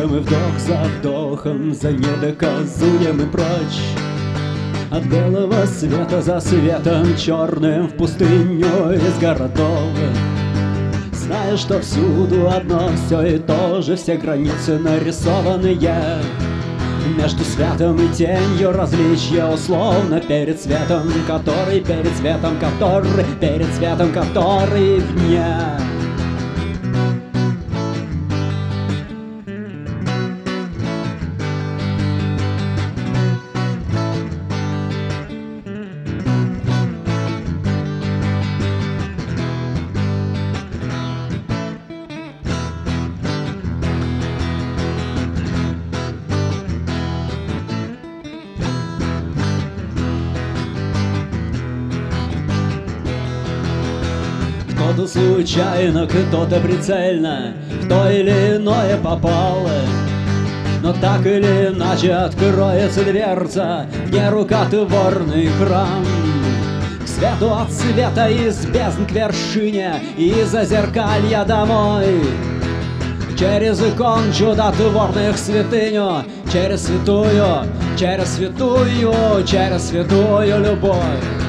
вдохом и вдох за вдохом, за недоказуемым прочь от белого света за светом черным в пустыню из городов. Зная, что всюду одно все и то же, все границы нарисованные между светом и тенью, различия условно перед светом, который перед светом, который перед светом, который вне. Кто-то случайно, кто-то прицельно в то или иное попало. Но так или иначе откроется дверца в нерукотворный храм, к свету от света, из бездн к вершине, из зазеркалья домой, через икон чудотворных святыню, через святую, через святую, через святую любовь.